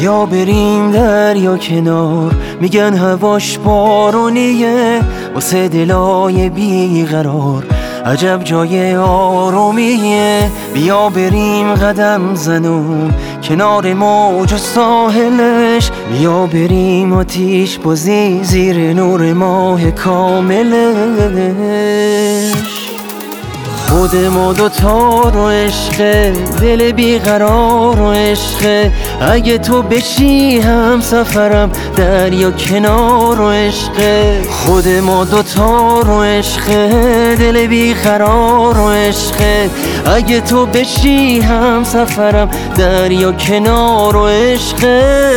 بیا بریم دریا کنار، میگن هواش بارونیه واسه دلای بیقرار عجب جای آرومیه. بیا بریم قدم زنون کنار موج و ساحلش، بیا بریم آتیش بازی زیر نور ماه کاملش. خود ما دوتا رو عشقه، دل بیقرار و عشقه، اگه تو بشی هم سفرم دریا کنار و عشقه. خود ما دوتا رو عشقه، دل بیقرار و عشقه، اگه تو بشی هم سفرم دریا کنار و عشقه.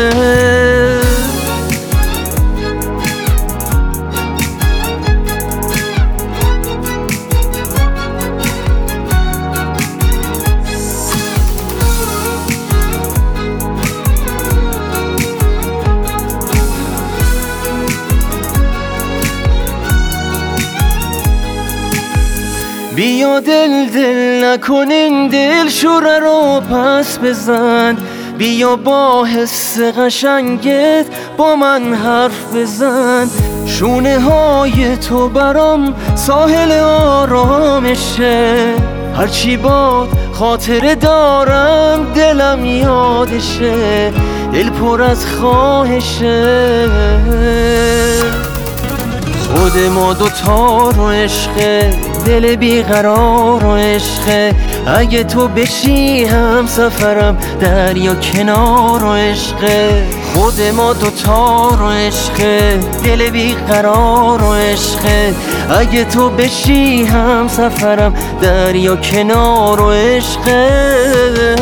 بیا دل نکنین دل شوره رو پس بزن، بیا با حس قشنگت با من حرف بزن. شونه های تو برام ساحل آرامشه، هرچی باد خاطره دارم دلم یادشه، دل پر از خواهشه. خود ما دوتا رو عشقه، دل بیقرار و عشقه، اگه تو بشی هم سفرم دریا کنار و عشقه. خود ما دوتا رو عشقه، دل بیقرار و عشقه، اگه تو بشی هم سفرم دریا کنار و عشقه.